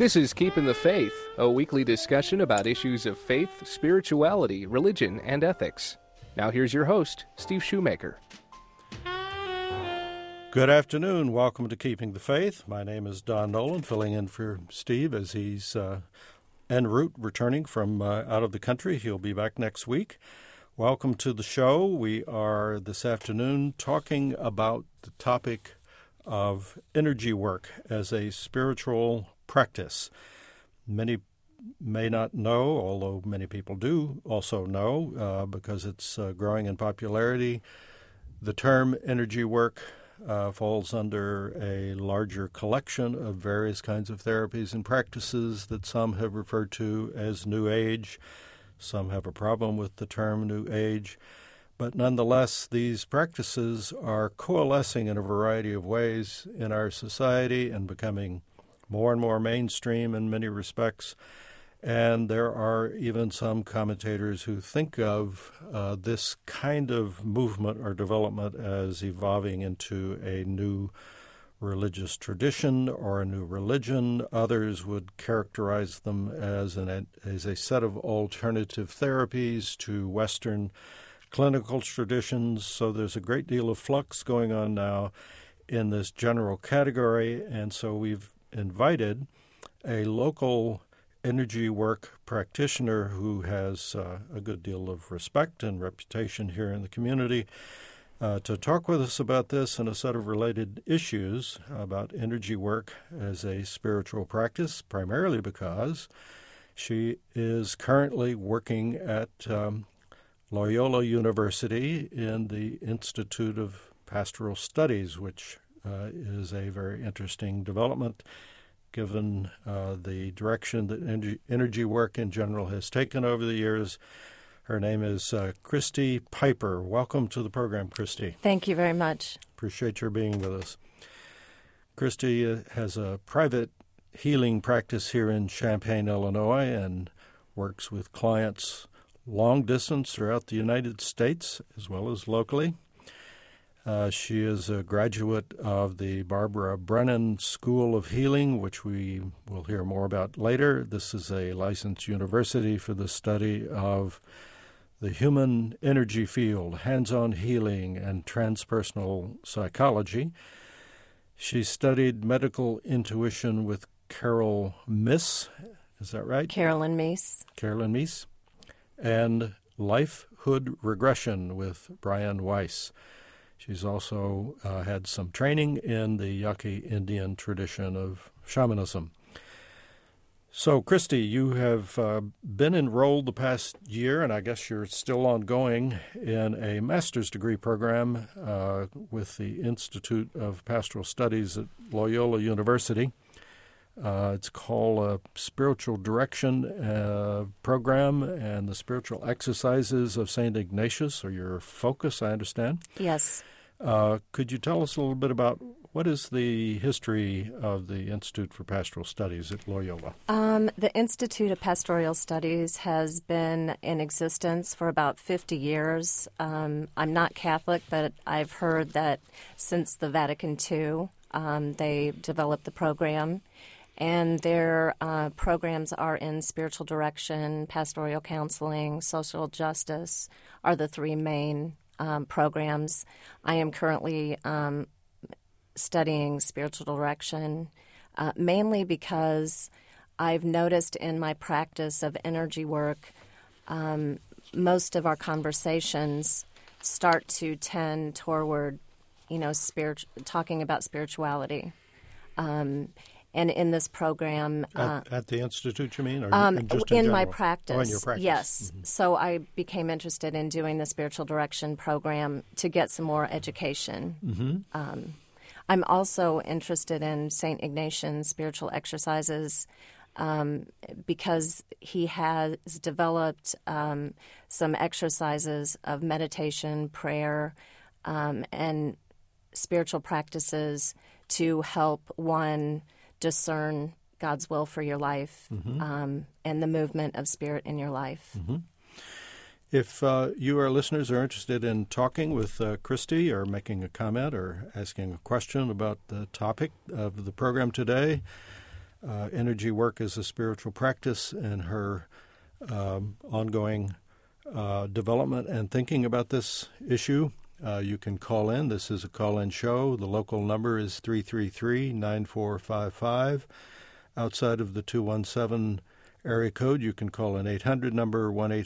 This is Keeping the Faith, a weekly discussion about issues of faith, spirituality, religion, and ethics. Now here's your host, Steve Shoemaker. Good afternoon. Welcome to Keeping the Faith. My name is Don Nolan, filling in for Steve as he's en route returning from out of the country. He'll be back next week. Welcome to the show. We are this afternoon talking about the topic of energy work as a spiritual practice. Many may not know, although many people do also know, because it's growing in popularity. The term energy work falls under a larger collection of various kinds of therapies and practices that some have referred to as New Age. Some have a problem with the term New Age. But nonetheless, these practices are coalescing in a variety of ways in our society and becoming more and more mainstream in many respects. And there are even some commentators who think of this kind of movement or development as evolving into a new religious tradition or a new religion. Others would characterize them as a set of alternative therapies to Western clinical traditions. So there's a great deal of flux going on now in this general category. And so we've invited a local energy work practitioner who has a good deal of respect and reputation here in the community to talk with us about this and a set of related issues about energy work as a spiritual practice, primarily because she is currently working at Loyola University in the Institute of Pastoral Studies, which is a very interesting development given the direction that energy work in general has taken over the years. Her name is Christy Piper. Welcome to the program, Christy. Thank you very much. Appreciate your being with us. Christy has a private healing practice here in Champaign, Illinois, and works with clients long distance throughout the United States as well as locally. She is a graduate of the Barbara Brennan School of Healing, which we will hear more about later. This is a licensed university for the study of the human energy field, hands-on healing, and transpersonal psychology. She studied medical intuition with Carol Meis. Is that right? Carolyn Meis. Carolyn Meis. And lifehood regression with Brian Weiss. She's also had some training in the Yaqui Indian tradition of shamanism. So, Christy, you have been enrolled the past year, and I guess you're still ongoing, in a master's degree program with the Institute of Pastoral Studies at Loyola University. It's called a Spiritual Direction Program, and the Spiritual Exercises of St. Ignatius are your focus, I understand. Yes. Could you tell us a little bit about what is the history of the Institute for Pastoral Studies at Loyola? The Institute of Pastoral Studies has been in existence for about 50 years. I'm not Catholic, but I've heard that since the Vatican II, they developed the program. And their programs are in spiritual direction, pastoral counseling, social justice are the three main programs. I am currently studying spiritual direction, mainly because I've noticed in my practice of energy work, most of our conversations start to tend toward, talking about spirituality. And in this program... At the Institute, you mean? Or just in general? my practice. Oh, in your practice. Yes. Mm-hmm. So I became interested in doing the spiritual direction program to get some more education. Mm-hmm. I'm also interested in St. Ignatian's spiritual exercises because he has developed some exercises of meditation, prayer, and spiritual practices to help one discern God's will for your life, and the movement of spirit in your life. Mm-hmm. If you, our listeners, are interested in talking with Christy or making a comment or asking a question about the topic of the program today, energy work as a spiritual practice and her ongoing development and thinking about this issue. You can call in. This is a call-in show. The local number is 333-9455. Outside of the 217 area code, you can call an 800 number,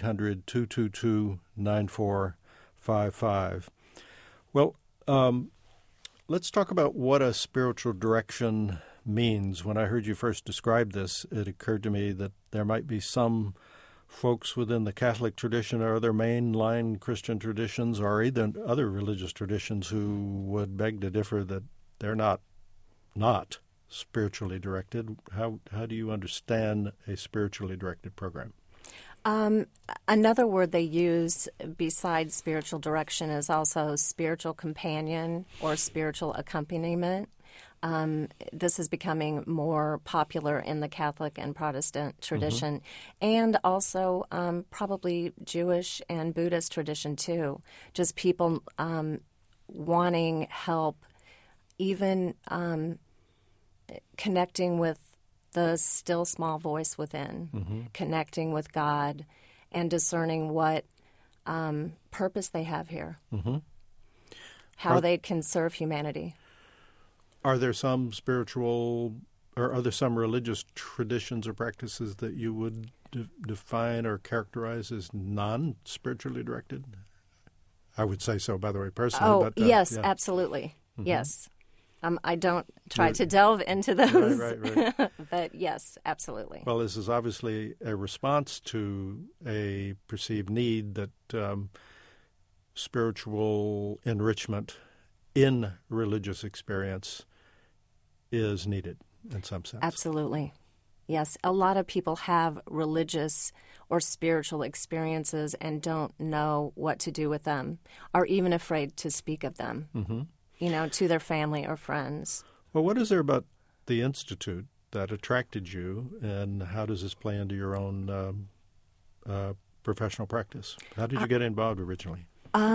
1-800-222-9455. Well, let's talk about what a spiritual direction means. When I heard you first describe this, it occurred to me that there might be some folks within the Catholic tradition or other mainline Christian traditions or even other religious traditions who would beg to differ that they're not spiritually directed. How do you understand a spiritually directed program? Another word they use besides spiritual direction is also spiritual companion or spiritual accompaniment. This is becoming more popular in the Catholic and Protestant tradition, and also probably Jewish and Buddhist tradition too. Just people wanting help, even connecting with the still small voice within, connecting with God, and discerning what purpose they have here, how they can serve humanity. Are there some spiritual, or are there some religious traditions or practices that you would define or characterize as non-spiritually directed? I would say so, by the way, personally. Oh, but, yes, yeah. Absolutely. Yes. I don't try to delve into those, right. but yes, absolutely. Well, this is obviously a response to a perceived need that spiritual enrichment in religious experience is needed in some sense. Absolutely. Yes, a lot of people have religious or spiritual experiences and don't know what to do with them, are even afraid to speak of them, to their family or friends. Well, what is there about the Institute that attracted you, and how does this play into your own professional practice? How did you get involved originally?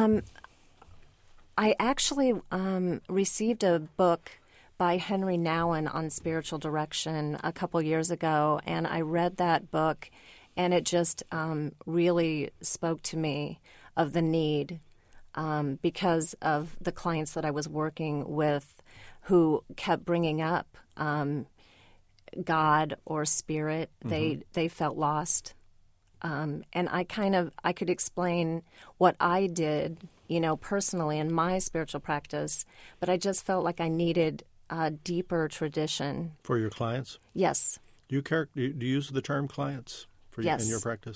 I actually received a book by Henry Nouwen on spiritual direction a couple years ago, and I read that book, and it just really spoke to me of the need because of the clients that I was working with who kept bringing up God or spirit. They felt lost. And I could explain what I did, personally in my spiritual practice, but I just felt like I needed a deeper tradition. For your clients? Yes. Do you use the term clients in your practice?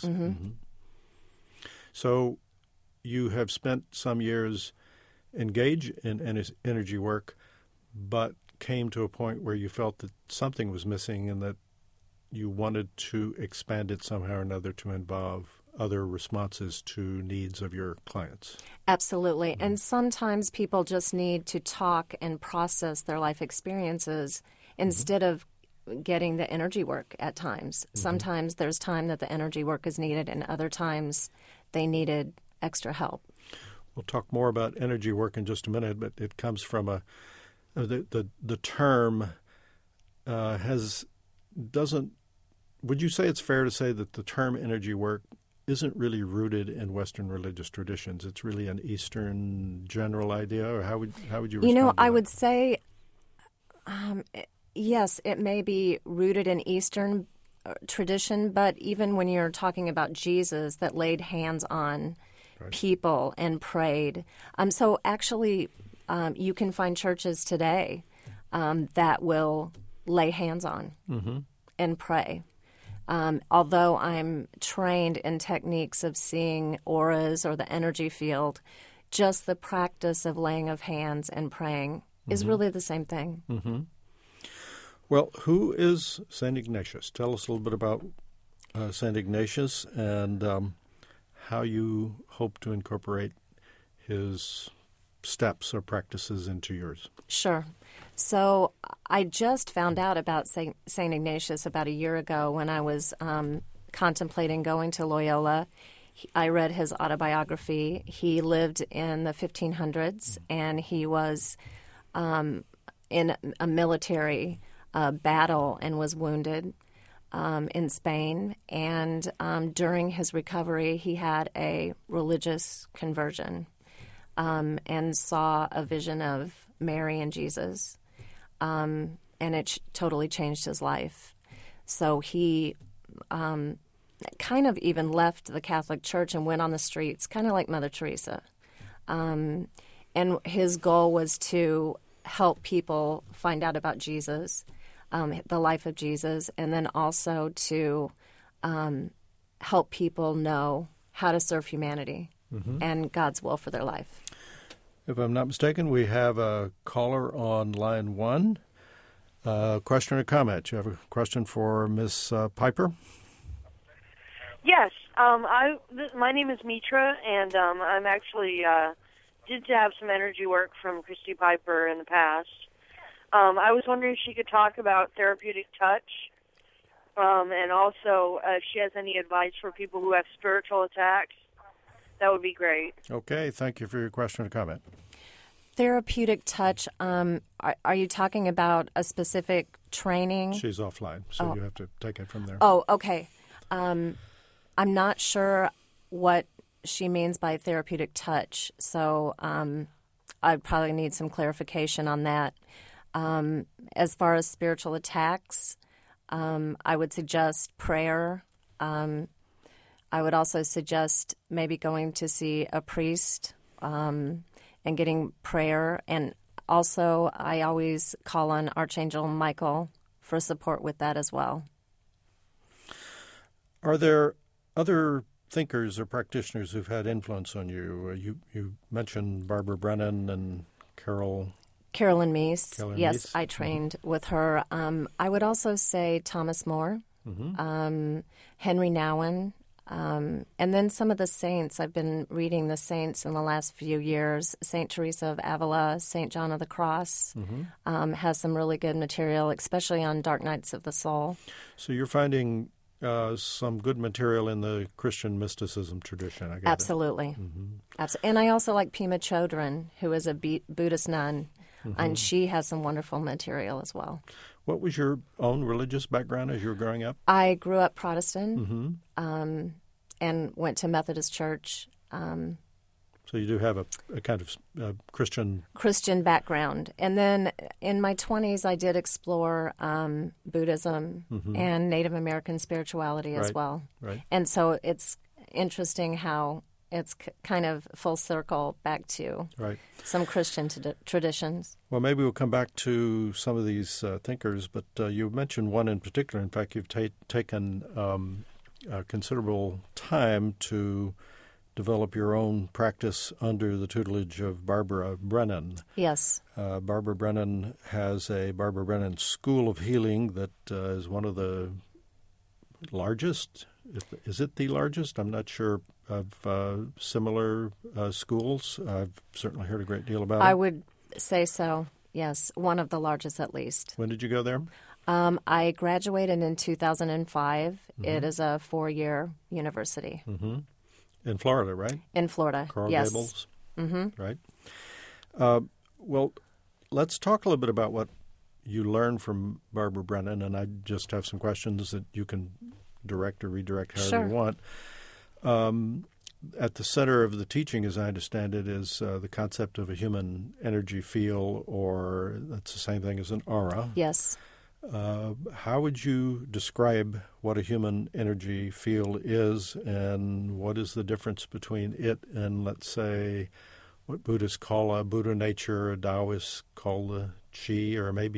So you have spent some years engaged in energy work, but came to a point where you felt that something was missing and that you wanted to expand it somehow or another to involve other responses to needs of your clients. Absolutely. And sometimes people just need to talk and process their life experiences instead of getting the energy work at times. Sometimes there's time that the energy work is needed, and other times they needed extra help. We'll talk more about energy work in just a minute, but it comes from the term would you say it's fair to say that the term energy work isn't really rooted in Western religious traditions? It's really an Eastern general idea, or how would you respond to that? I would say, yes, it may be rooted in Eastern tradition, but even when you're talking about Jesus that laid hands on people and prayed. So actually, you can find churches today that will lay hands on and pray. Although I'm trained in techniques of seeing auras or the energy field, just the practice of laying of hands and praying is really the same thing. Well, who is St. Ignatius? Tell us a little bit about St. Ignatius and how you hope to incorporate his steps or practices into yours. Sure. So I just found out about St. Ignatius about a year ago when I was contemplating going to Loyola. I read his autobiography. He lived in the 1500s, and he was in a military a battle and was wounded in Spain. And during his recovery, he had a religious conversion and saw a vision of Mary and Jesus. And it totally changed his life. So he kind of even left the Catholic Church and went on the streets, kind of like Mother Teresa. And his goal was to help people find out about Jesus, the life of Jesus, and then also to help people know how to serve humanity and God's will for their life. If I'm not mistaken, we have a caller on line 1. Question or comment? You have a question for Ms. Piper? Yes. My name is Mitra, and I'm actually did have some energy work from Christy Piper in the past. I was wondering if she could talk about therapeutic touch, and also if she has any advice for people who have spiritual attacks. That would be great. Okay, thank you for your question or comment. Therapeutic touch, are you talking about a specific training? She's offline, so you have to take it from there. Oh, okay. I'm not sure what she means by therapeutic touch, so I'd probably need some clarification on that. As far as spiritual attacks, I would suggest prayer. I would also suggest maybe going to see a priest and getting prayer. And also, I always call on Archangel Michael for support with that as well. Are there other thinkers or practitioners who've had influence on you? You mentioned Barbara Brennan and Carolyn Meese. Yes, I trained with her. I would also say Thomas More, Henry Nouwen, and then some of the saints. I've been reading the saints in the last few years. St. Teresa of Avila, St. John of the Cross has some really good material, especially on dark nights of the soul. So you're finding some good material in the Christian mysticism tradition, I guess. Absolutely. And I also like Pema Chodron, who is a Buddhist nun, and she has some wonderful material as well. What was your own religious background as you were growing up? I grew up Protestant and went to Methodist Church. So you do have a kind of Christian background. And then in my 20s, I did explore Buddhism and Native American spirituality as well. Right. And so it's interesting how it's kind of full circle back to some Christian traditions. Well, maybe we'll come back to some of these thinkers, but you mentioned one in particular. In fact, you've taken considerable time to develop your own practice under the tutelage of Barbara Brennan. Yes. Barbara Brennan has a Barbara Brennan School of Healing that is one of the largest. Is it the largest? I'm not sure of similar schools. I've certainly heard a great deal about it. I would say so, yes. One of the largest at least. When did you go there? I graduated in 2005. It is a 4-year university. In Florida, right? In Florida, Coral yes. Gables, right? Well, let's talk a little bit about what you learned from Barbara Brennan, and I just have some questions that you can direct or redirect however you want. At the center of the teaching, as I understand it, is the concept of a human energy field, or that's the same thing as an aura. Yes. How would you describe what a human energy field is, and what is the difference between it and, let's say, what Buddhists call a Buddha nature, a Taoist call the chi, or maybe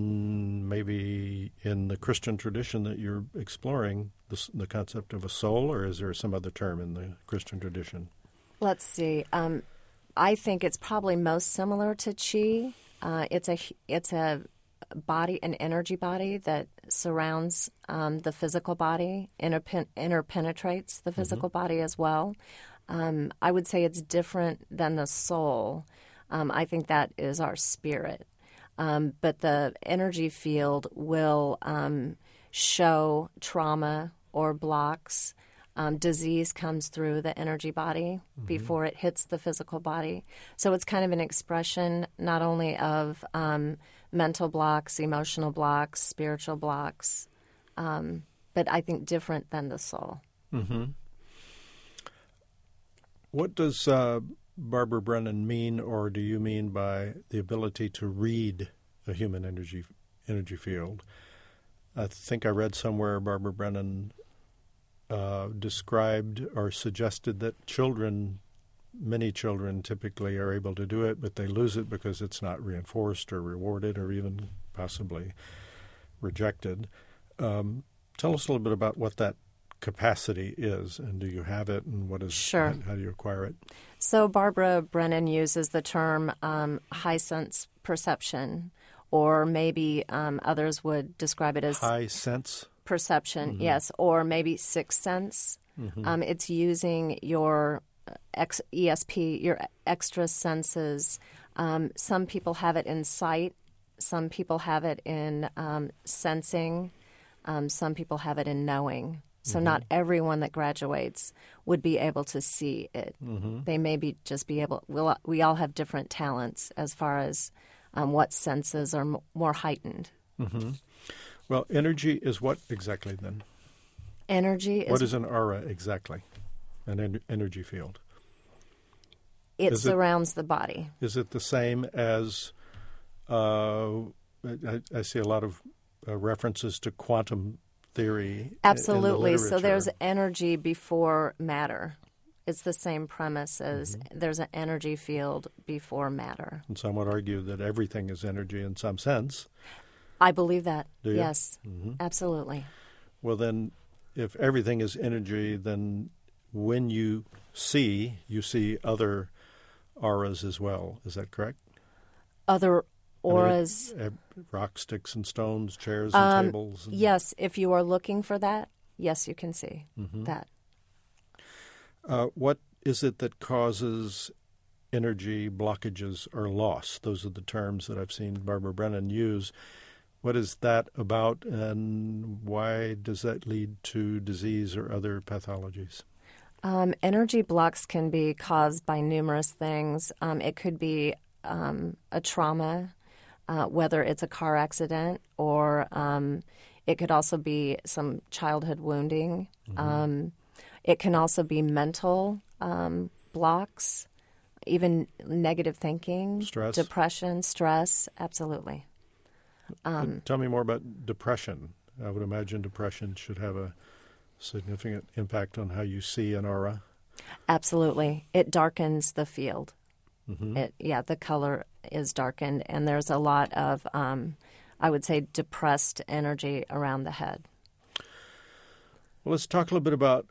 in the Christian tradition that you're exploring, the concept of a soul, or is there some other term in the Christian tradition? Let's see. I think it's probably most similar to chi. It's a body, an energy body that surrounds the physical body, interpenetrates the physical body as well. I would say it's different than the soul. I think that is our spirit. But the energy field will show trauma or blocks Disease comes through the energy body before it hits the physical body. So it's kind of an expression not only of mental blocks, emotional blocks, spiritual blocks, but I think different than the soul. Mm-hmm. What does Barbara Brennan mean, or do you mean by the ability to read a human energy field? I think I read somewhere Barbara Brennan described or suggested that many children typically are able to do it, but they lose it because it's not reinforced or rewarded or even possibly rejected. Tell us a little bit about what that capacity is, and do you have it, and what is Sure. How do you acquire it? So Barbara Brennan uses the term high sense perception, or maybe others would describe it as high sense perception, yes, or maybe sixth sense. It's using your ESP, your extra senses. Some people have it in sight. Some people have it in sensing. Some people have it in knowing. So not everyone that graduates would be able to see it. They may just be able. We all have different talents as far as what senses are more heightened. Well, energy is what exactly then? Energy is... What is an aura exactly? An energy field? It surrounds the body. Is it the same as... I see a lot of references to quantum theory. Absolutely. In the So literature. there's energy before matter. It's the same premise as there's an energy field before matter. And some would argue that everything is energy in some sense. I believe that. Do you? Yes, absolutely. Well, then, if everything is energy, then when you see other auras as well. Is that correct? Other auras. Rock, sticks, and stones, chairs and tables. Yes, if you are looking for that, yes, you can see that. What is it that causes energy blockages or loss? Those are the terms that I've seen Barbara Brennan use. What is that about, and why does that lead to disease or other pathologies? Energy blocks can be caused by numerous things. It could be a trauma, whether it's a car accident, or it could also be some childhood wounding. It can also be mental blocks, even negative thinking, Stress. depression, stress, absolutely. Tell me more about depression. I would imagine depression should have a significant impact on how you see an aura. Absolutely. It darkens the field. The color is darkened, and there's a lot of, I would say, depressed energy around the head. Well, let's talk a little bit about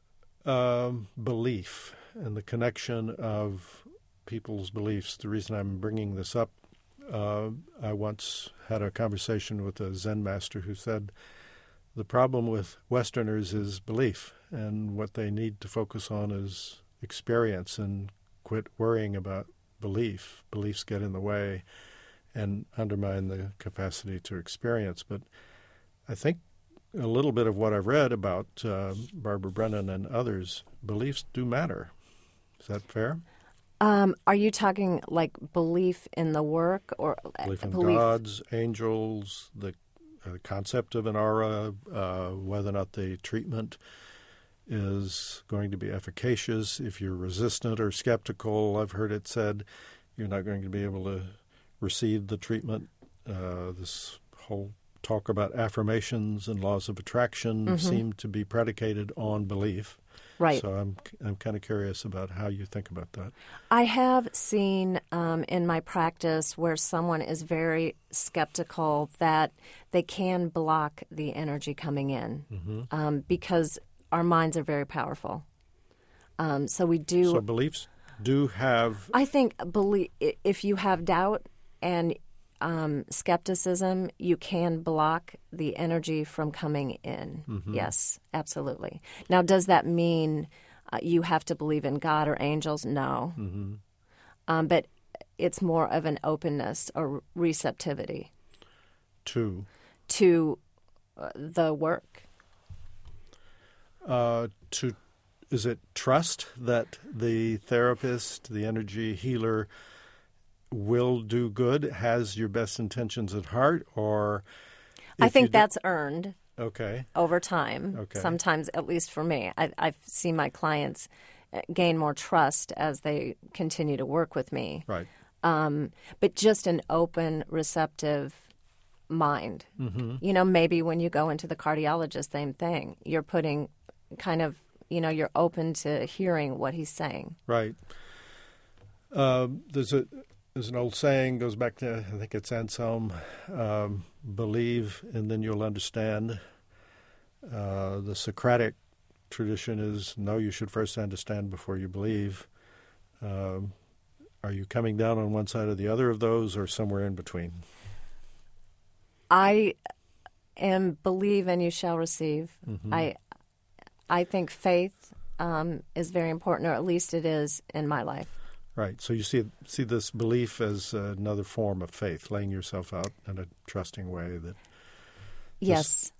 belief and the connection of people's beliefs. The reason I'm bringing this up, I once had a conversation with a Zen master who said the problem with Westerners is belief, and what they need to focus on is experience and quit worrying about belief. Beliefs get in the way and undermine the capacity to experience. But I think a little bit of what I've read about Barbara Brennan and others, beliefs do matter. Is that fair? Are you talking like belief in the work, or Belief in gods, angels, the concept of an aura, whether or not the treatment is going to be efficacious. If you're resistant or skeptical, I've heard it said, you're not going to be able to receive the treatment. This whole talk about affirmations and laws of attraction seem to be predicated on belief. Right. So I'm kind of curious about how you think about that. I have seen in my practice where someone is very skeptical that they can block the energy coming in because our minds are very powerful. So we do. So beliefs do have. I think if you have doubt and skepticism, you can block the energy from coming in. Yes, absolutely. Now, does that mean you have to believe in God or angels? No. But it's more of an openness or receptivity to the work. To is it trust that the therapist, the energy healer, will do good, has your best intentions at heart, or I think that's earned over time. Okay. Sometimes, at least for me, I've seen my clients gain more trust as they continue to work with me. Right. But just an open, receptive mind. Mm-hmm. Maybe when you go into the cardiologist, same thing. You're putting kind of, you're open to hearing what he's saying. Right. There's an old saying, goes back to, I think it's Anselm, believe and then you'll understand. The Socratic tradition is, no, you should first understand before you believe. Are you coming down on one side or the other of those, or somewhere in between? I am believe and you shall receive. Mm-hmm. I think faith is very important, or at least it is in my life. Right. So you see this belief as another form of faith, laying yourself out in a trusting way. Yes.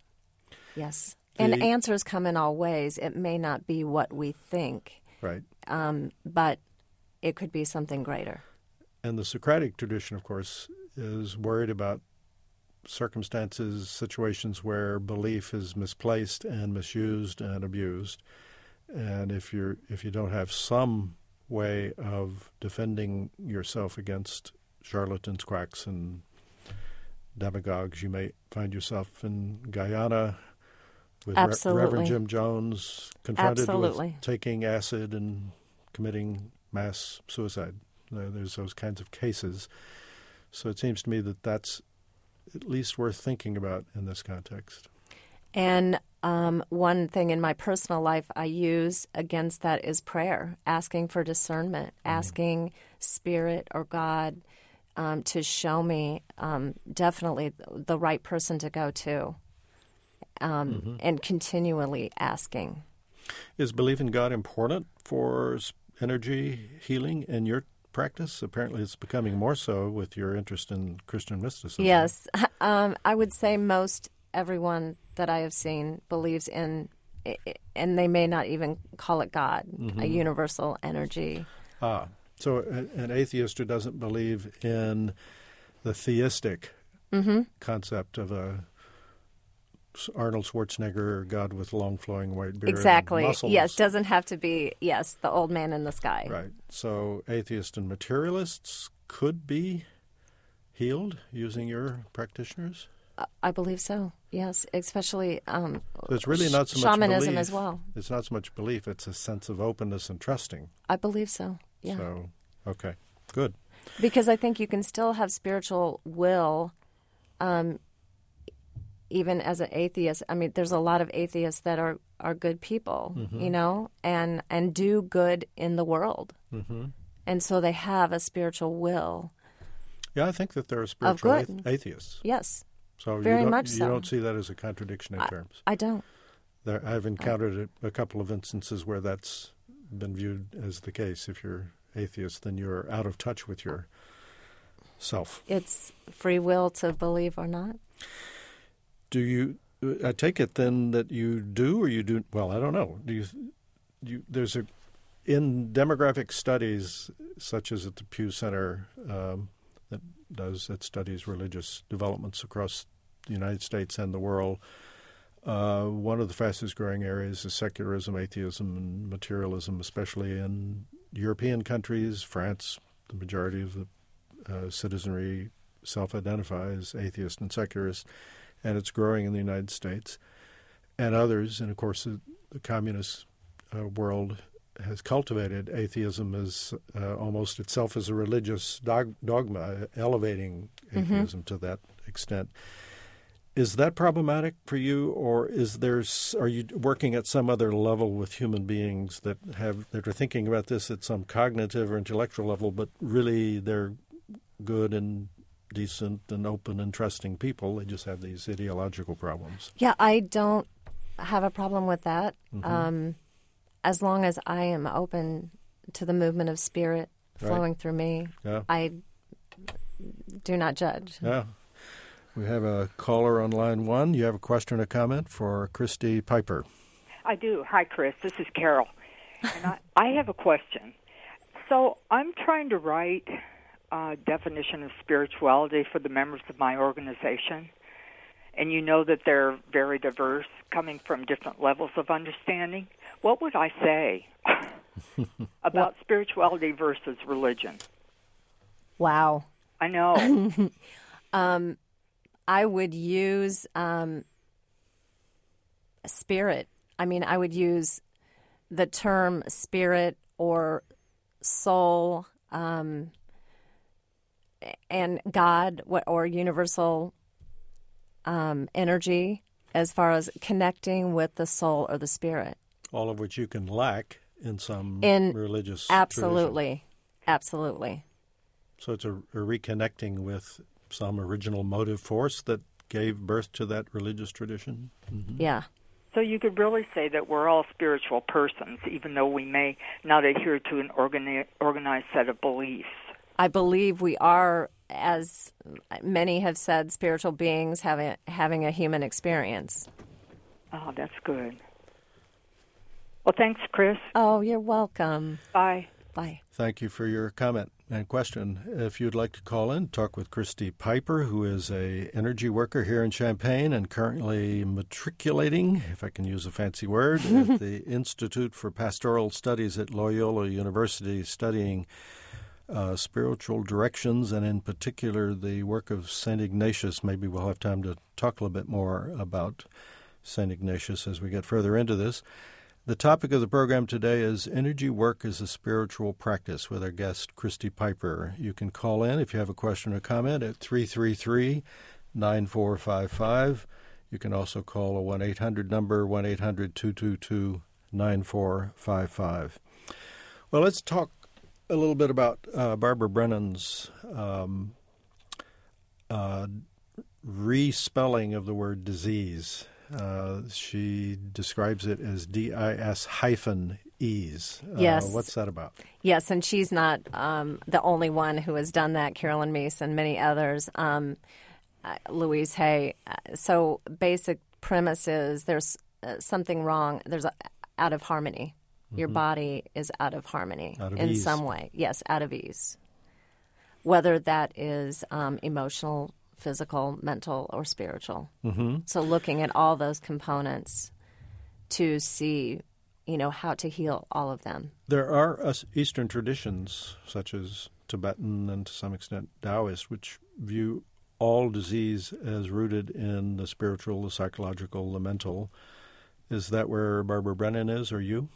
And answers come in all ways. It may not be what we think. Right. But it could be something greater. And the Socratic tradition, of course, is worried about circumstances, situations where belief is misplaced and misused and abused. And if you don't have some way of defending yourself against charlatans, quacks, and demagogues, you may find yourself in Guyana with Reverend Jim Jones confronted with taking acid and committing mass suicide. There's those kinds of cases. So it seems to me that that's at least worth thinking about in this context. And one thing in my personal life I use against that is prayer, asking for discernment, asking Spirit or God to show me definitely the right person to go to, and continually asking. Is belief in God important for energy healing in your practice? Apparently it's becoming more so with your interest in Christian mysticism. Yes. I would say most everyone that I have seen believes in, and they may not even call it God, a universal energy. So an atheist who doesn't believe in the theistic concept of a Arnold Schwarzenegger God with long flowing white beard. Exactly. And muscles. Yes, doesn't have to be, the old man in the sky. Right. So atheists and materialists could be healed using your practitioners? I believe so, yes, especially so it's really not so much shamanism belief. As well. It's not so much belief, it's a sense of openness and trusting. I believe so, yeah. So, okay, good. Because I think you can still have spiritual will even as an atheist. I mean, there's a lot of atheists that are good people, and do good in the world. Mm-hmm. And so they have a spiritual will. Yeah, I think that there are spiritual atheists. Yes. So very you much so. You don't see that as a contradiction in terms? I don't. I've encountered a couple of instances where that's been viewed as the case. If you're atheist, then you're out of touch with yourself. It's free will to believe or not. Do you? I take it then that you do, or you do? Well, I don't know. Do you? There's in demographic studies, such as at the Pew Center, that studies religious developments across the United States and the world. One of the fastest growing areas is secularism, atheism, and materialism, especially in European countries. France, the majority of the citizenry self-identify as atheist and secularist, and it's growing in the United States and others. And, of course, the communist world has cultivated atheism as almost itself as a religious dogma, elevating atheism to that extent. Is that problematic for you, or are you working at some other level with human beings that are thinking about this at some cognitive or intellectual level, but really they're good and decent and open and trusting people? They just have these ideological problems. Yeah, I don't have a problem with that. Mm-hmm. As long as I am open to the movement of spirit flowing through me, I do not judge. Yeah. We have a caller on line one. You have a question or comment for Christy Piper? I do. Hi, Chris. This is Carol. And I have a question. So I'm trying to write a definition of spirituality for the members of my organization. And you know that they're very diverse, coming from different levels of understanding. What would I say about spirituality versus religion? Wow. I know. I would use spirit. I mean, I would use the term spirit or soul and God or universal energy as far as connecting with the soul or the spirit. All of which you can lack in some religious absolutely, tradition. Absolutely. So it's a reconnecting with some original motive force that gave birth to that religious tradition? Mm-hmm. Yeah. So you could really say that we're all spiritual persons, even though we may not adhere to an organized set of beliefs. I believe we are, as many have said, spiritual beings having a human experience. Oh, that's good. Well, thanks, Chris. Oh, you're welcome. Bye. Bye. Thank you for your comment and question. If you'd like to call in, talk with Christy Piper, who is a energy worker here in Champaign and currently matriculating, if I can use a fancy word, at the Institute for Pastoral Studies at Loyola University, studying spiritual directions and in particular the work of St. Ignatius. Maybe we'll have time to talk a little bit more about St. Ignatius as we get further into this. The topic of the program today is Energy Work as a Spiritual Practice with our guest, Christy Piper. You can call in if you have a question or comment at 333-9455. You can also call a 1-800 number, 1-800-222-9455. Well, let's talk a little bit about Barbara Brennan's respelling of the word disease. She describes it as DIS-ease. Yes. What's that about? Yes, and she's not the only one who has done that. Carolyn Meese and many others. Louise Hay. So basic premise is there's something wrong. There's out of harmony. Mm-hmm. Your body is out of harmony in some way. Yes, out of ease. Whether that is emotional, physical, mental, or spiritual. Mm-hmm. So looking at all those components to see, how to heal all of them. There are Eastern traditions, such as Tibetan and to some extent Taoist, which view all disease as rooted in the spiritual, the psychological, the mental. Is that where Barbara Brennan is, or you?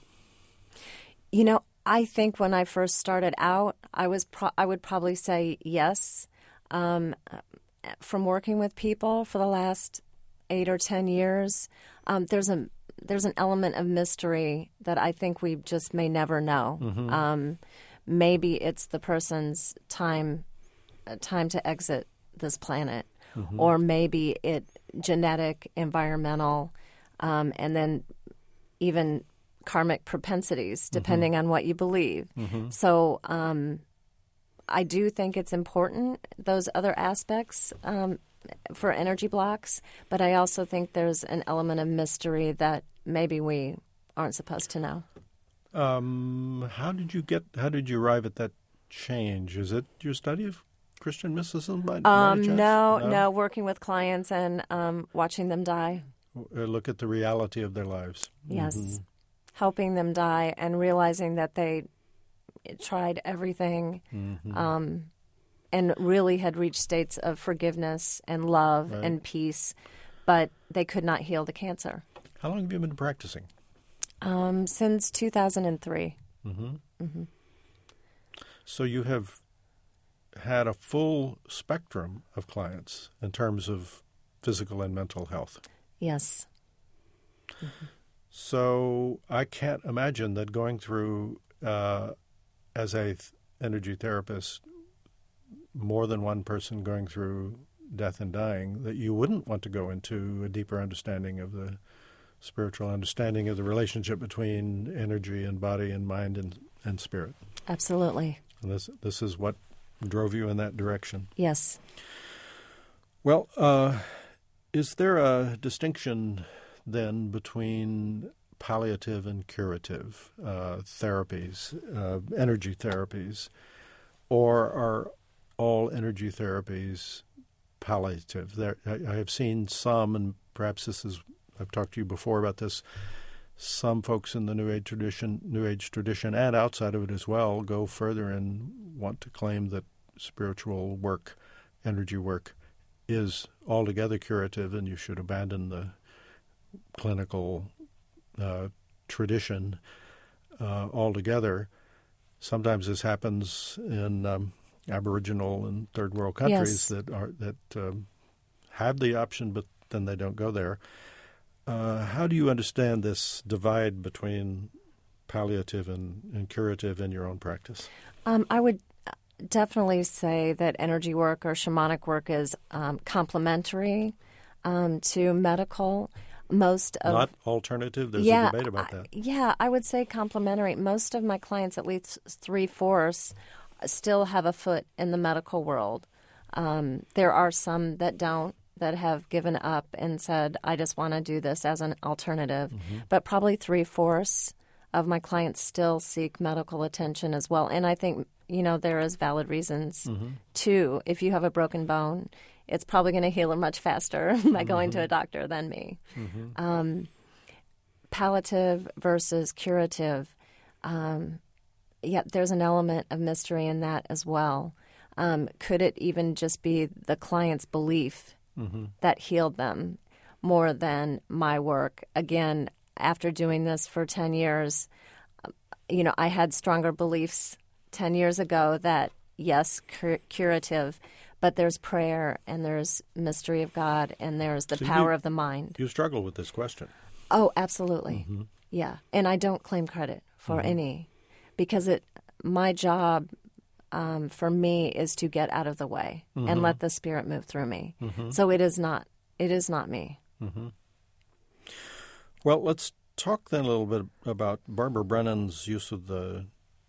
I think when I first started out, I would probably say yes. From working with people for the last 8 or 10 years, there's an element of mystery that I think we just may never know. Mm-hmm. Maybe it's the person's time to exit this planet, mm-hmm. or maybe genetic, environmental, and then even karmic propensities, depending mm-hmm. on what you believe. Mm-hmm. So I do think it's important, those other aspects for energy blocks, but I also think there's an element of mystery that maybe we aren't supposed to know. How did you arrive at that change? Is it your study of Christian mysticism? No, working with clients and watching them die. Look at the reality of their lives. Yes, mm-hmm. helping them die and realizing that they tried everything, mm-hmm. And really had reached states of forgiveness and love right. and peace, but they could not heal the cancer. How long have you been practicing? Since 2003. Mm-hmm. Mm-hmm. So you have had a full spectrum of clients in terms of physical and mental health. Yes. Mm-hmm. So I can't imagine that going through as a energy therapist, more than one person going through death and dying, that you wouldn't want to go into a deeper understanding of the spiritual understanding of the relationship between energy and body and mind and spirit. Absolutely. And this is what drove you in that direction. Yes. Well, is there a distinction then between palliative and curative therapies, energy therapies, or are all energy therapies palliative? I have seen some, and perhaps I've talked to you before about this, some folks in the New Age tradition, and outside of it as well, go further and want to claim that spiritual work, energy work, is altogether curative, and you should abandon the clinical tradition altogether. Sometimes this happens in Aboriginal and third world countries that have the option, but then they don't go there. How do you understand this divide between palliative and curative in your own practice? I would definitely say that energy work or shamanic work is complementary to medical. Not alternative? There's a debate about that. Yeah, I would say complementary. Most of my clients, at least 3/4, still have a foot in the medical world. There are some that don't, that have given up and said, I just want to do this as an alternative. Mm-hmm. But probably 3/4 of my clients still seek medical attention as well. And I think, there is valid reasons, too. If you have a broken bone, it's probably going to heal much faster by going to a doctor than me. Mm-hmm. Palliative versus curative, there's an element of mystery in that as well. Could it even just be the client's belief that healed them more than my work? Again, after doing this for 10 years, I had stronger beliefs 10 years ago that, yes, curative, but there's prayer and there's mystery of God and there's the power of the mind. You struggle with this question. Oh, absolutely. Mm-hmm. Yeah. And I don't claim credit for any, because my job for me is to get out of the way and let the Spirit move through me. Mm-hmm. So it is not me. Mm-hmm. Well, let's talk then a little bit about Barbara Brennan's use of the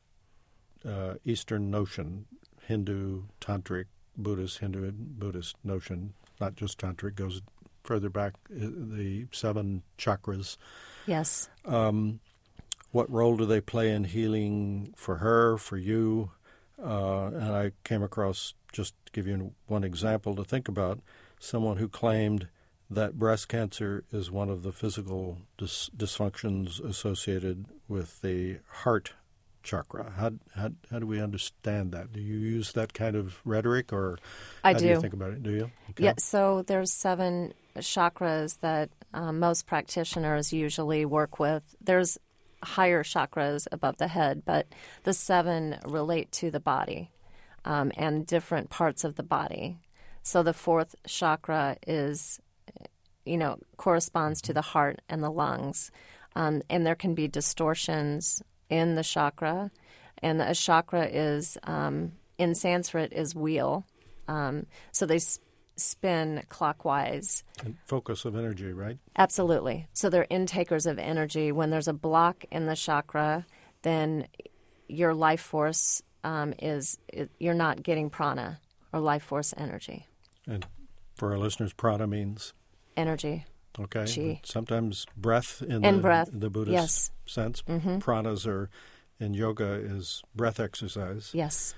Eastern notion, Hindu, Tantric, Hindu and Buddhist notion, not just Tantric, goes further back, the 7 chakras. Yes. What role do they play in healing for her, for you? And I came across, just to give you one example to think about, someone who claimed that breast cancer is one of the physical dysfunctions associated with the heart chakra. How do we understand that? Do you use that kind of rhetoric, or how do you think about it? Do you? Okay. Yeah, so there's 7 chakras that most practitioners usually work with. There's higher chakras above the head, but the 7 relate to the body and different parts of the body. So the 4th chakra is, corresponds to the heart and the lungs. And there can be distortions in the chakra. And a chakra is, in Sanskrit, is wheel. So they spin clockwise. And focus of energy, right? Absolutely. So they're intakers of energy. When there's a block in the chakra, then your life force you're not getting prana or life force energy. And for our listeners, prana means? Energy. Okay. Chi. Sometimes breath in the Buddhist sense. Mm-hmm. Pranas are, in yoga, is breath exercise. Yes.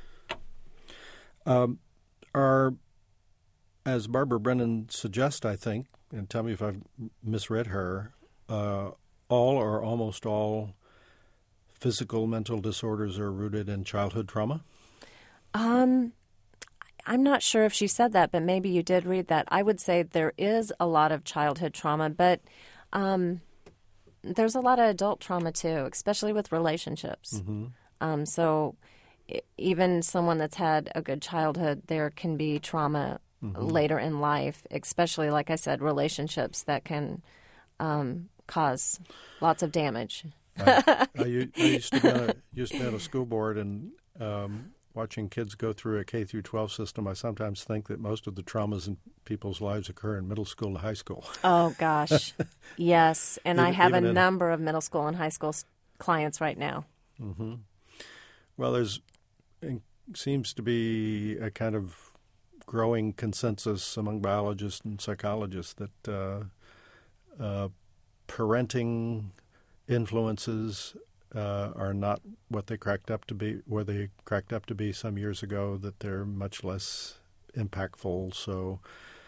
Are, as Barbara Brennan suggests, I think, and tell me if I've misread her, all or almost all physical mental disorders are rooted in childhood trauma? I'm not sure if she said that, but maybe you did read that. I would say there is a lot of childhood trauma, but there's a lot of adult trauma too, especially with relationships. Mm-hmm. So even someone that's had a good childhood, there can be trauma later in life, especially, like I said, relationships that can cause lots of damage. I used to be on a school board, and watching kids go through a K through 12 system, I sometimes think that most of the traumas in people's lives occur in middle school to high school. Oh, gosh. Yes. And I have a number of middle school and high school clients right now. Mm-hmm. Well, it seems to be a kind of growing consensus among biologists and psychologists that parenting influences are not what they cracked up to be, where they cracked up to be some years ago, that they're much less impactful. So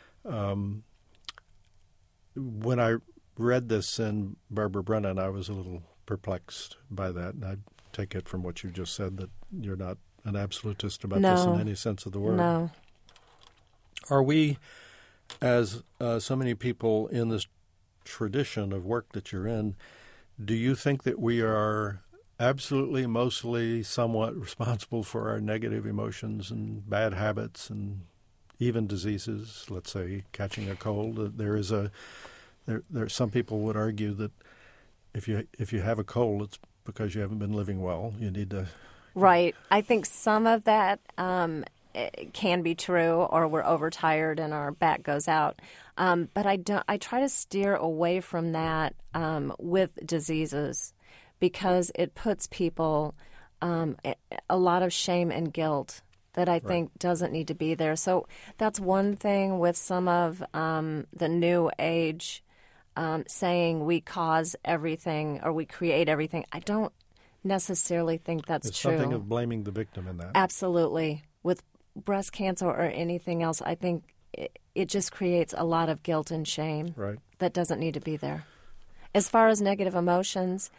when I read this in Barbara Brennan, I was a little perplexed by that. And I take it from what you just said that you're not an absolutist about this in any sense of the word. No. Are we, as so many people in this tradition of work that you're in, do you think that we are absolutely, mostly, somewhat responsible for our negative emotions and bad habits and even diseases? Let's say catching a cold. There some people would argue that if you have a cold, it's because you haven't been living well. You need to. Right. I think some of that can be true, or we're overtired and our back goes out. But I try to steer away from that with diseases, because it puts people a lot of shame and guilt that I think doesn't need to be there. So that's one thing with some of the new age saying we cause everything or we create everything. I don't necessarily think that's true. There's something of blaming the victim in that. Absolutely. With breast cancer or anything else, I think it just creates a lot of guilt and shame that doesn't need to be there. As far as negative emotions,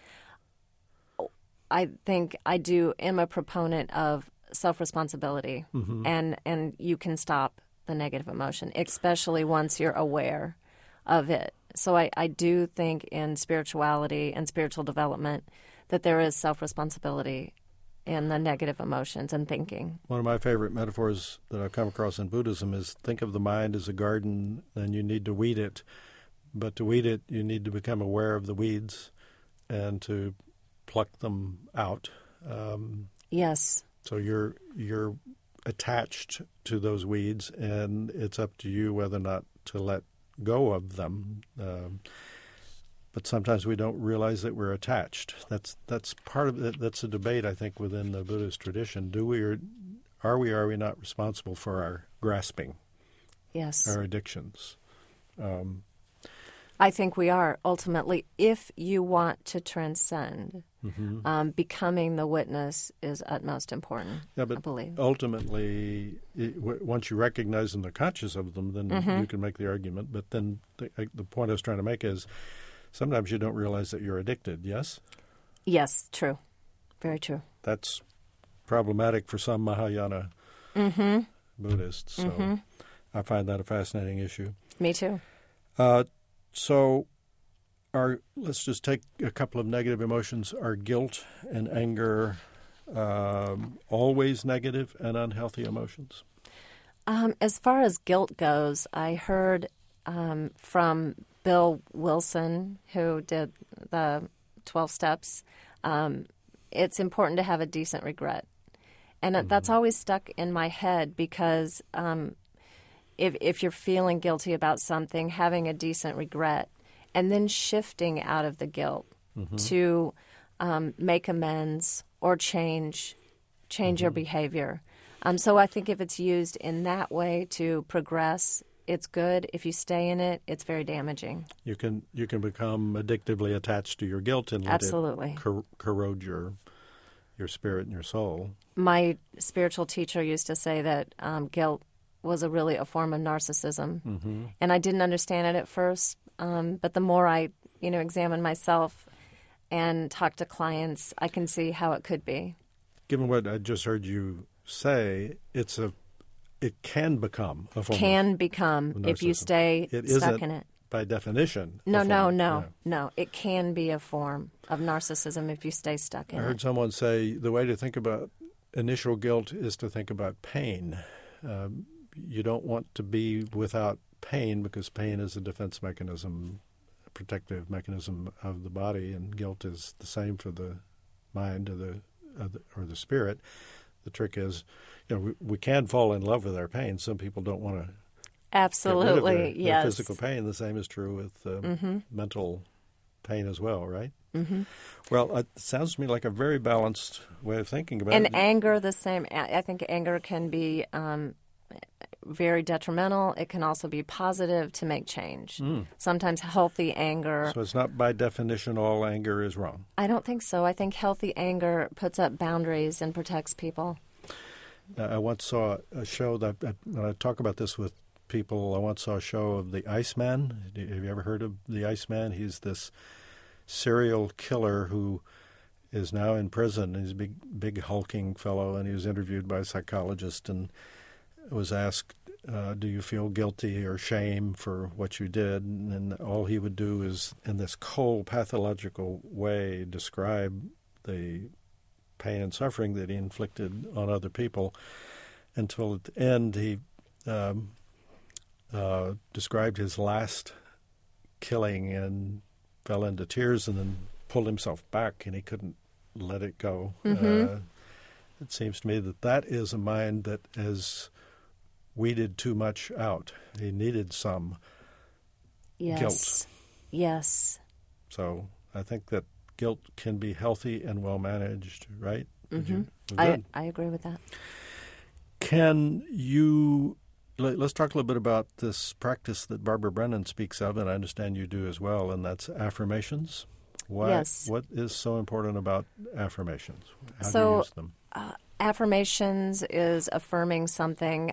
I think I am a proponent of self-responsibility, and you can stop the negative emotion, especially once you're aware of it. So I do think in spirituality and spiritual development that there is self-responsibility in the negative emotions and thinking. One of my favorite metaphors that I've come across in Buddhism is think of the mind as a garden, and you need to weed it. But to weed it, you need to become aware of the weeds and to pluck them out. Yes. So you're attached to those weeds, and it's up to you whether or not to let go of them. But sometimes we don't realize that we're attached. That's part of it. That's a debate, I think, within the Buddhist tradition. Are we not responsible for our grasping? Yes. Our addictions. I think we are, ultimately. If you want to transcend, becoming the witness is utmost important, I believe. Ultimately, once you recognize them, they're conscious of them, then you can make the argument. But then the point I was trying to make is sometimes you don't realize that you're addicted, yes? Yes, true. Very true. That's problematic for some Mahayana Buddhists. So I find that a fascinating issue. Me too. So let's just take a couple of negative emotions. Are guilt and anger always negative and unhealthy emotions? As far as guilt goes, I heard from Bill Wilson, who did the 12 Steps, it's important to have a decent regret. And that's always stuck in my head because if you're feeling guilty about something, having a decent regret, and then shifting out of the guilt to make amends or change your behavior. So I think if it's used in that way to progress, it's good. If you stay in it, it's very damaging. You can become addictively attached to your guilt and let it corrode your spirit and your soul. My spiritual teacher used to say that guilt was really a form of narcissism, and I didn't understand it at first. But the more I, examine myself and talk to clients, I can see how it could be. Given what I just heard you say, it can become a form. Can become if you stay stuck in it. By definition. No. It can be a form of narcissism if you stay stuck in it. I heard someone say the way to think about initial guilt is to think about pain. You don't want to be without pain because pain is a defense mechanism, a protective mechanism of the body, and guilt is the same for the mind or the spirit. The trick is, we can fall in love with our pain. Some people don't want to. Absolutely, get rid of their yes. Physical pain. The same is true with mental pain as well, right? Well, it sounds to me like a very balanced way of thinking about it. And anger, the same. I think anger can be very detrimental. It can also be positive to make change. Sometimes healthy anger. So it's not by definition all anger is wrong. I don't think so. I think healthy anger puts up boundaries and protects people. I once saw a show that, when I talk about this with people, I once saw a show of the Iceman. Have you ever heard of the Iceman? He's this serial killer who is now in prison. He's a big hulking fellow, and he was interviewed by a psychologist and was asked, do you feel guilty or shame for what you did? And all he would do is, in this cold, pathological way, describe the pain and suffering that he inflicted on other people, until at the end he described his last killing and fell into tears and then pulled himself back, and he couldn't let it go. It seems to me that is a mind that has weeded too much out. He needed some guilt. Yes. So I think that guilt can be healthy and well managed, right? I agree with that. Can you... Let's talk a little bit about this practice that Barbara Brennan speaks of, and I understand you do as well, and that's affirmations. Yes. What is so important about affirmations? How do So, you use them? Affirmations is affirming something.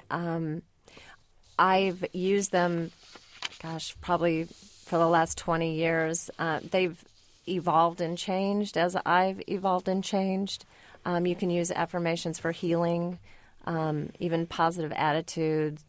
I've used them, probably for the last 20 years. They've evolved and changed as I've evolved and changed. You can use affirmations for healing, even positive attitude,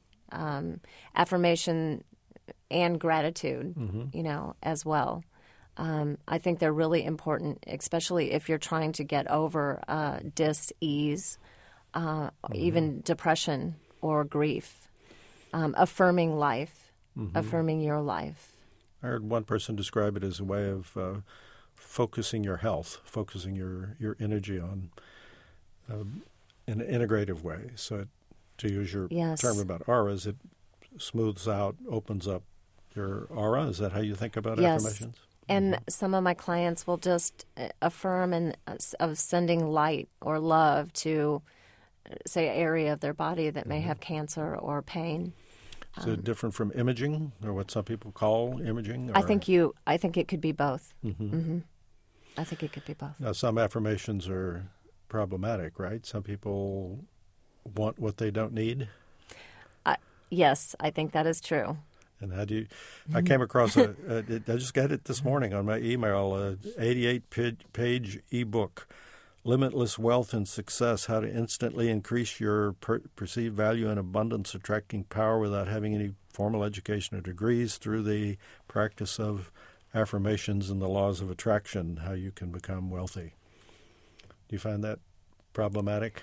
affirmation and gratitude, as well. I think they're really important, especially if you're trying to get over dis-ease, even depression or grief. Affirming life, affirming your life. I heard one person describe it as a way of focusing your health, focusing your energy on in an integrative way. So to use your term about auras, it smooths out, opens up your aura. Is that how you think about affirmations? And some of my clients will just affirm of sending light or love to, say, an area of their body that may have cancer or pain. Is it different from imaging, or what some people call imaging? Or? I think it could be both. I think it could be both. Now, some affirmations are problematic, right? Some people want what they don't need. Yes, I think that is true. And how do you? I came across I just got it this morning on my email, a 88-page ebook, Limitless Wealth and Success: How to Instantly Increase Your Perceived Value and Abundance, Attracting Power Without Having Any Formal Education or Degrees, through the practice of affirmations and the laws of attraction, how you can become wealthy. Do you find that problematic?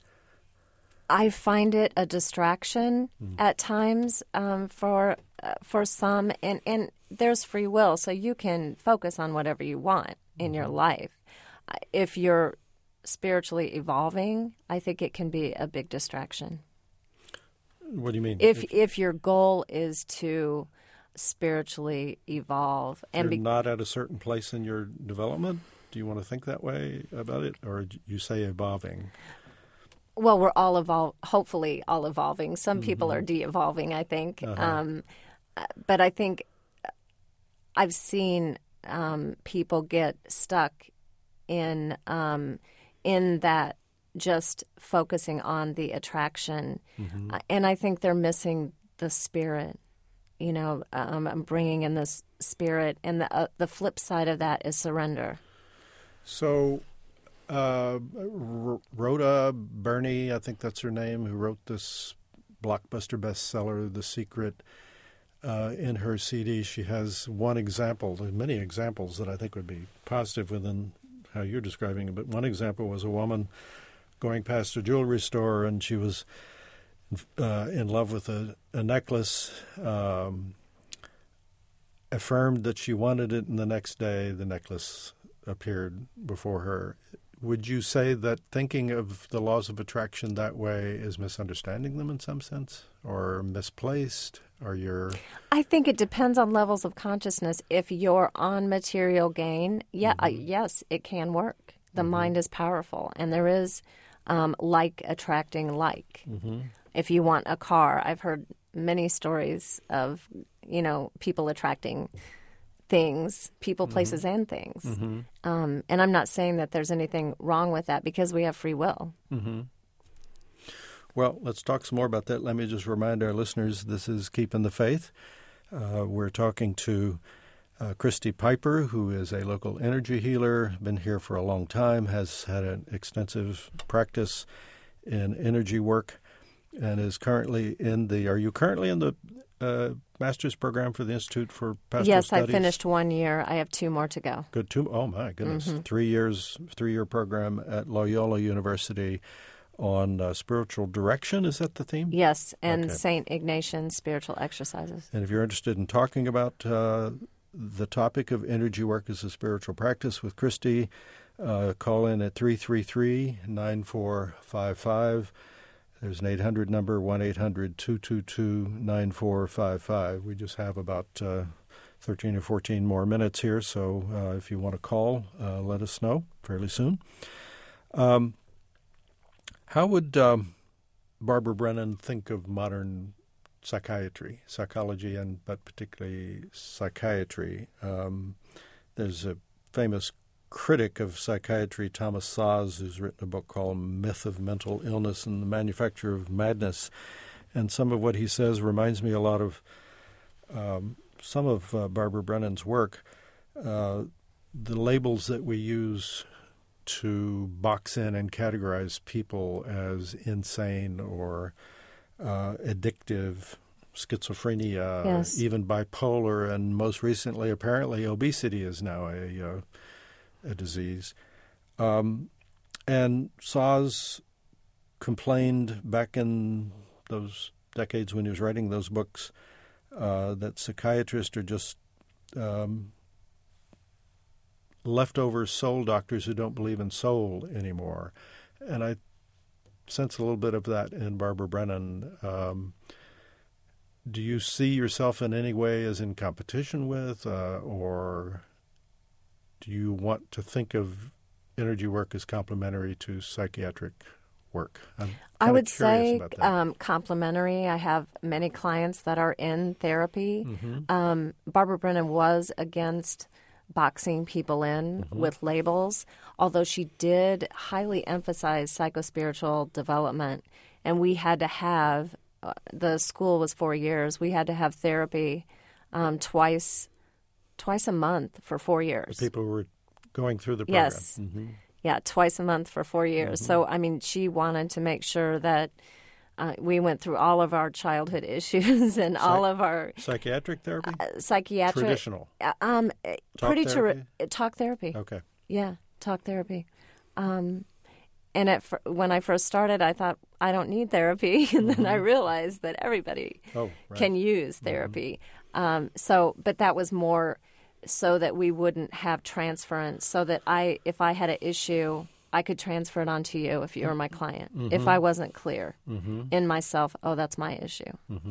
I find it a distraction at times for some, and there's free will, so you can focus on whatever you want in your life. If you're spiritually evolving, I think it can be a big distraction. What do you mean? If your goal is to spiritually evolve and you're not at a certain place in your development, do you want to think that way about it, or you say evolving? Well, we're all hopefully all evolving. Some people are de-evolving, I think. But I think I've seen people get stuck in that just focusing on the attraction. And I think they're missing the spirit. I'm bringing in this spirit. And the flip side of that is surrender. So Rhoda Byrne, I think that's her name, who wrote this blockbuster bestseller, The Secret, in her CD, she has one example. There are many examples that I think would be positive within how you're describing it, but one example was a woman going past a jewelry store, and she was in love with a necklace, affirmed that she wanted it, and the next day the necklace appeared before her. Would you say that thinking of the laws of attraction that way is misunderstanding them in some sense, or misplaced, or I think it depends on levels of consciousness. If you're on material gain, yes, it can work. The mind is powerful, and there is like attracting like. If you want a car, I've heard many stories of, people attracting things, people, places, and things. And I'm not saying that there's anything wrong with that because we have free will. Well, let's talk some more about that. Let me just remind our listeners, this is Keeping the Faith. We're talking to Christy Piper, who is a local energy healer, been here for a long time, has had an extensive practice in energy work, and is currently are you currently in the master's program for the Institute for Pastoral Yes, Studies? I finished 1 year. I have 2 more to go. Good, 2. Oh, my goodness. 3 years, 3-year program at Loyola University on spiritual direction. Is that the theme? Yes, and Okay. St. Ignatian spiritual exercises. And if you're interested in talking about the topic of energy work as a spiritual practice with Christy, call in at 333-9455. There's an 800 number, 1-800-222-9455. We just have about 13 or 14 more minutes here, so if you want to call, let us know fairly soon. How would Barbara Brennan think of modern psychology, but particularly psychiatry? There's a famous critic of psychiatry, Thomas Szasz, who's written a book called Myth of Mental Illness and the Manufacture of Madness. And some of what he says reminds me a lot of some of Barbara Brennan's work. The labels that we use to box in and categorize people as insane or addictive, schizophrenia, Yes. even bipolar, and most recently, apparently, obesity is now a disease. And Szasz complained back in those decades when he was writing those books that psychiatrists are just leftover soul doctors who don't believe in soul anymore. And I sense a little bit of that in Barbara Brennan. Do you see yourself in any way as in competition with, or do you want to think of energy work as complementary to psychiatric work? I would say complementary. I have many clients that are in therapy. Barbara Brennan was against boxing people in with labels, although she did highly emphasize psychospiritual development. And we had to have, the school was 4 years, we had to have therapy twice a month for 4 years. The people who were going through the program. Yes. Yeah, twice a month for 4 years. So, I mean, she wanted to make sure that we went through all of our childhood issues and all of our psychiatric therapy? Psychiatric. Traditional. Pretty therapy? Talk therapy. Okay. Yeah, talk therapy. And when I first started, I thought, I don't need therapy. And then I realized that everybody can use therapy. But that was more so that we wouldn't have transference, so that if I had an issue, I could transfer it onto you if you were my client. If I wasn't clear in myself, that's my issue.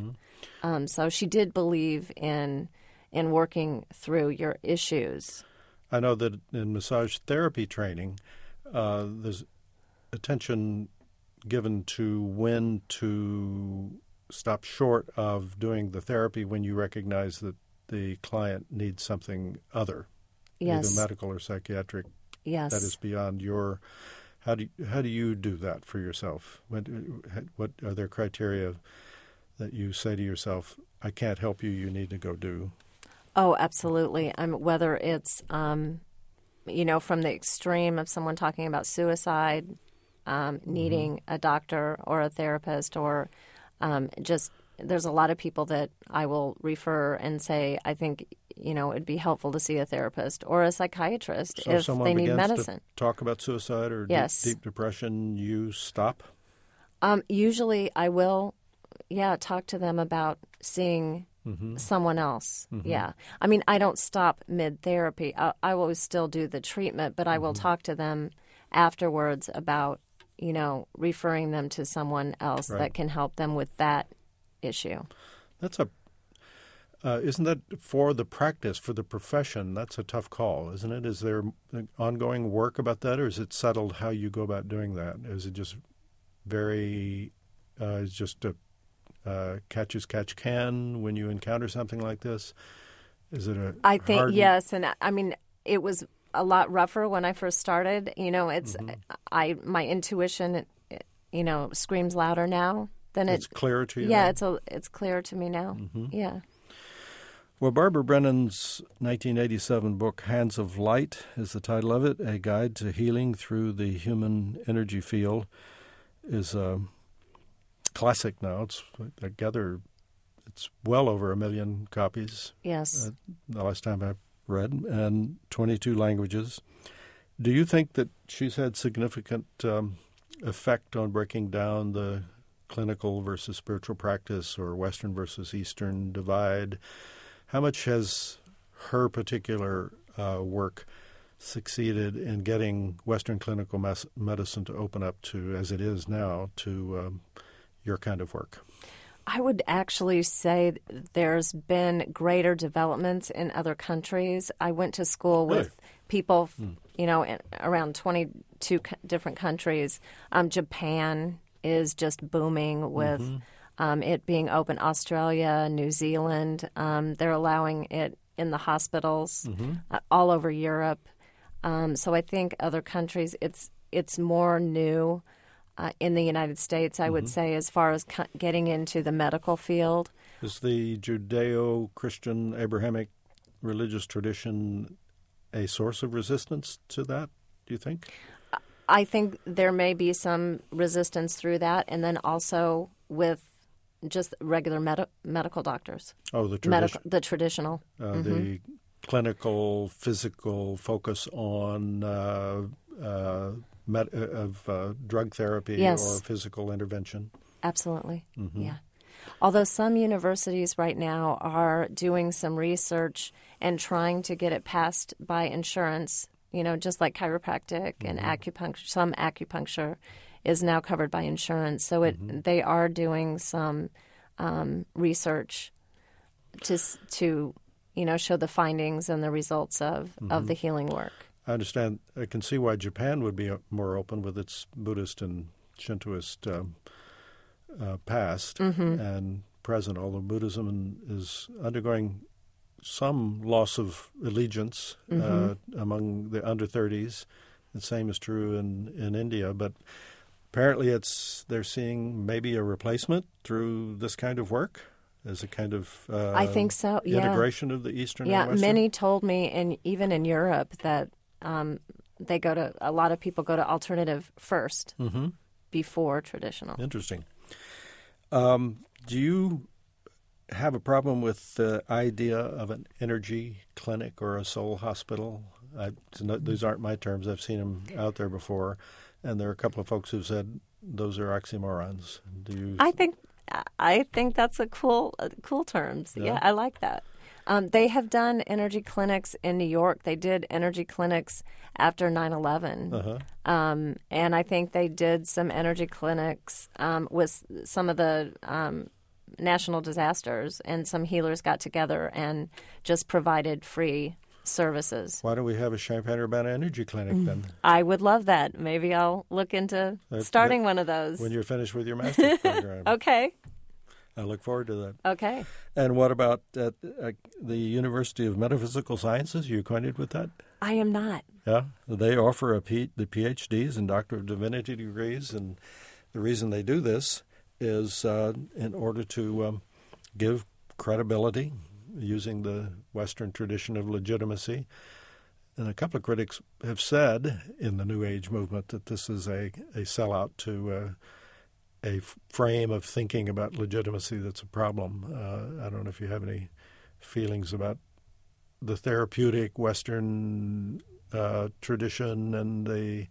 So she did believe in working through your issues. I know that in massage therapy training, there's attention given to when to stop short of doing the therapy when you recognize that the client needs something other, either medical or psychiatric. Yes. That is beyond your. How do you do that for yourself? What are there criteria that you say to yourself, I can't help you, you need to go do? Oh, absolutely. Whether it's from the extreme of someone talking about suicide, needing a doctor or a therapist, or there's a lot of people that I will refer and say, I think, it'd be helpful to see a therapist or a psychiatrist if they need medicine. To talk about suicide or deep depression, you stop? Usually I will, talk to them about seeing someone else. Yeah. I mean, I don't stop mid-therapy. I will still do the treatment, but I will talk to them afterwards about, referring them to someone else that can help them with that issue. That's isn't that for the practice, for the profession, that's a tough call, isn't it? Is there ongoing work about that, or is it settled how you go about doing that? Is it just very is just a catch as catch can when you encounter something like this? Is it a I think hard... yes, and I mean it was a lot rougher when I first started. You know, it's my intuition, you know, screams louder now than it's clearer to you. Yeah, now? it's clearer to me now. Yeah. Well, Barbara Brennan's 1987 book, Hands of Light, is the title of it, A Guide to Healing Through the Human Energy Field, is a classic now. I gather it's well over 1 million copies. Yes. The last time I read, and 22 languages. Do you think that she's had significant effect on breaking down the clinical versus spiritual practice or Western versus Eastern divide? How much has her particular work succeeded in getting Western clinical medicine to open up to, as it is now, to your kind of work? I would actually say there's been greater developments in other countries. I went to school with people, you know, in around 22 different countries. Japan is just booming with it being open. Australia, New Zealand, they're allowing it in the hospitals all over Europe. So I think other countries, it's more new. In the United States, I would say, as far as getting into the medical field. Is the Judeo-Christian Abrahamic religious tradition a source of resistance to that, do you think? I think there may be some resistance through that, and then also with just regular medical doctors. Oh, the the traditional. The clinical, physical focus on drug therapy or physical intervention. Absolutely, yeah. Although some universities right now are doing some research and trying to get it passed by insurance, you know, just like chiropractic and acupuncture. Some acupuncture is now covered by insurance. So they are doing some research to you know, show the findings and the results of the healing work. I understand. I can see why Japan would be more open with its Buddhist and Shintoist past and present, although Buddhism is undergoing some loss of allegiance among the under 30s. The same is true in India, but apparently they're seeing maybe a replacement through this kind of work as a kind of I think so. integration of the Eastern and Western. Many told me, and even in Europe, that a lot of people go to alternative first before traditional. Interesting. Do you have a problem with the idea of an energy clinic or a soul hospital? These aren't my terms. I've seen them out there before, and there are a couple of folks who've said those are oxymorons. Do you? I think that's a cool terms. Yeah, I like that. They have done energy clinics in New York. They did energy clinics after 9/11. And I think they did some energy clinics with some of the national disasters, and some healers got together and just provided free services. Why don't we have a Champaign-Urbana energy clinic then? I would love that. Maybe I'll look into starting one of those. When you're finished with your master's program. Okay. I look forward to that. Okay. And what about at the University of Metaphysical Sciences? Are you acquainted with that? I am not. Yeah. They offer the PhDs and Doctor of Divinity degrees, and the reason they do this is in order to give credibility using the Western tradition of legitimacy. And a couple of critics have said in the New Age movement that this is a sellout to a frame of thinking about legitimacy that's a problem. I don't know if you have any feelings about the therapeutic Western tradition and the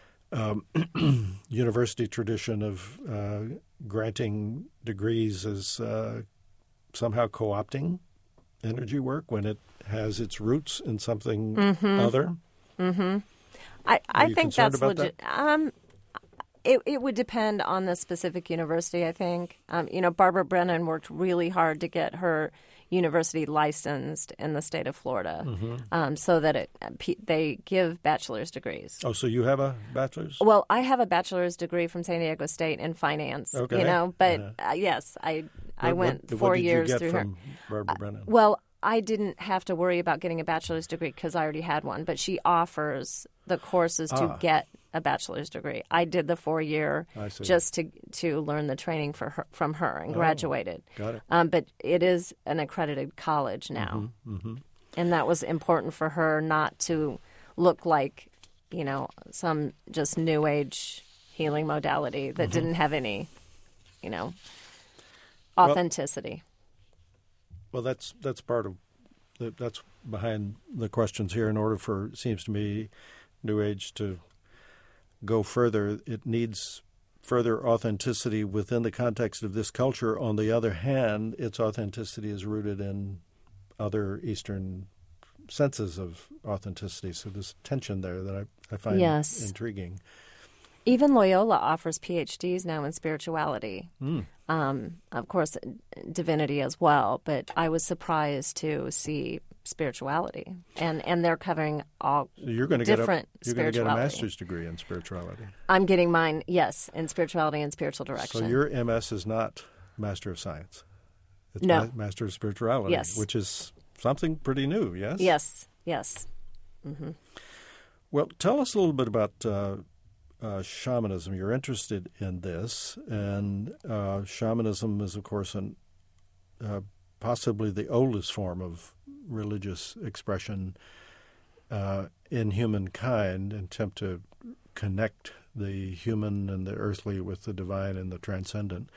university tradition of granting degrees as somehow co-opting energy work when it has its roots in something other. I think that's legit. It would depend on the specific university, I think. Barbara Brennan worked really hard to get her university licensed in the state of Florida, so that they give bachelor's degrees. Oh, so you have a bachelor's? Well, I have a bachelor's degree from San Diego State in finance. Okay. But yes, I went 4 years through her. What did you get from Barbara Brennan? Well, I didn't have to worry about getting a bachelor's degree because I already had one, but she offers the courses to get a bachelor's degree. I did the 4-year just to learn the training from her and graduated. Got it. But it is an accredited college now. And that was important for her not to look like, some just new age healing modality that didn't have any, authenticity. Well, that's part of that's behind the questions here. In order for, it seems to me, New Age to go further, it needs further authenticity within the context of this culture. On the other hand, its authenticity is rooted in other Eastern senses of authenticity. So there's tension there that I find intriguing. Even Loyola offers PhDs now in spirituality. Of course, divinity as well. But I was surprised to see spirituality, and they're covering all different spirituality. You're going to get a master's degree in spirituality. I'm getting mine, yes, in spirituality and spiritual direction. So your MS is not Master of Science. It's Master of Spirituality, which is something pretty new, yes? Yes. Mm-hmm. Well, tell us a little bit about shamanism. You're interested in this, and shamanism is, of course, possibly the oldest form of religious expression in humankind, and attempt to connect the human and the earthly with the divine and the transcendent.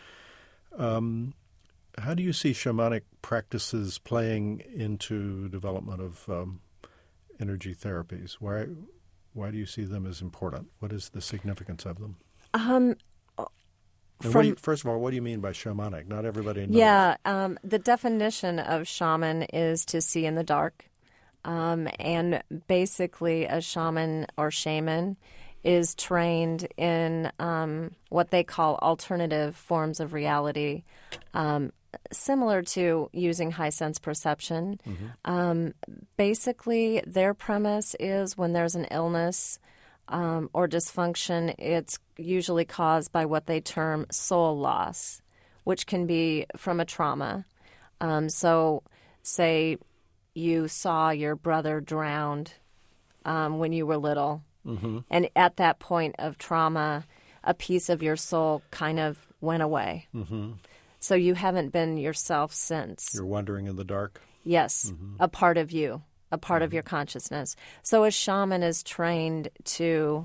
How do you see shamanic practices playing into development of energy therapies? Why do you see them as important? What is the significance of them? First of all, what do you mean by shamanic? Not everybody knows. Yeah, the definition of shaman is to see in the dark. And basically a shaman or shaman is trained in what they call alternative forms of reality, similar to using high sense perception. Basically, their premise is when there's an illness or dysfunction, it's usually caused by what they term soul loss, which can be from a trauma. So, say you saw your brother drowned when you were little, and at that point of trauma, a piece of your soul kind of went away. So you haven't been yourself since. You're wandering in the dark? Yes, a part of you, a part of your consciousness. So a shaman is trained to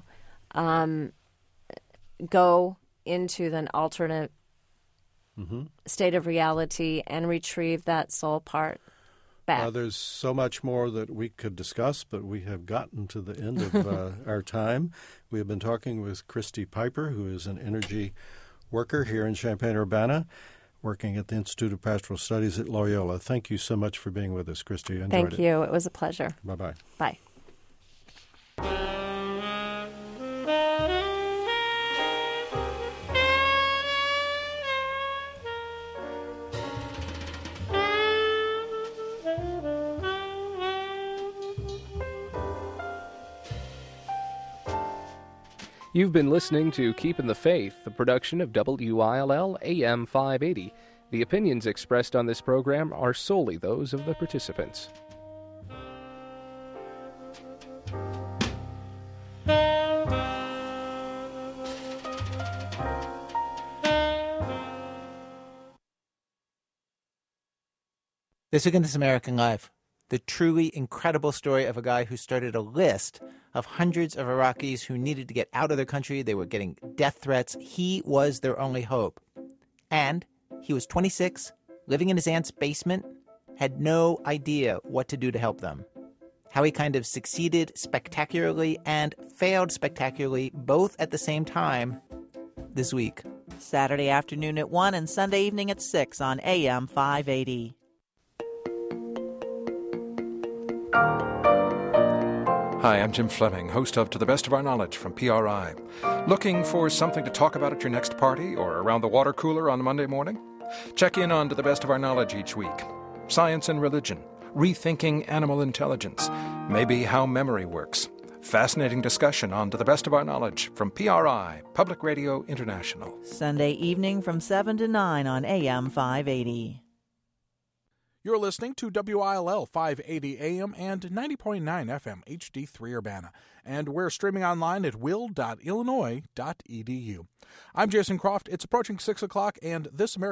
go into an alternate state of reality and retrieve that soul part back. There's so much more that we could discuss, but we have gotten to the end of our time. We have been talking with Christy Piper, who is an energy worker here in Champaign-Urbana, working at the Institute of Pastoral Studies at Loyola. Thank you so much for being with us, Christy. Thank you. It was a pleasure. Bye-bye. Bye. You've been listening to Keepin' the Faith, the production of WILL AM 580. The opinions expressed on this program are solely those of the participants. This week in This American Life, the truly incredible story of a guy who started a list of hundreds of Iraqis who needed to get out of their country. They were getting death threats. He was their only hope. And he was 26, living in his aunt's basement, had no idea what to do to help them. How he kind of succeeded spectacularly and failed spectacularly, both at the same time, this week. Saturday afternoon at 1 and Sunday evening at 6 on AM 580. Hi, I'm Jim Fleming, host of To the Best of Our Knowledge from PRI. Looking for something to talk about at your next party or around the water cooler on Monday morning? Check in on To the Best of Our Knowledge each week. Science and religion, rethinking animal intelligence, maybe how memory works. Fascinating discussion on To the Best of Our Knowledge from PRI, Public Radio International. Sunday evening from 7 to 9 on AM 580. You're listening to WILL 580 AM and 90.9 FM HD3 Urbana, and we're streaming online at will.illinois.edu. I'm Jason Croft. It's approaching 6 o'clock, and This American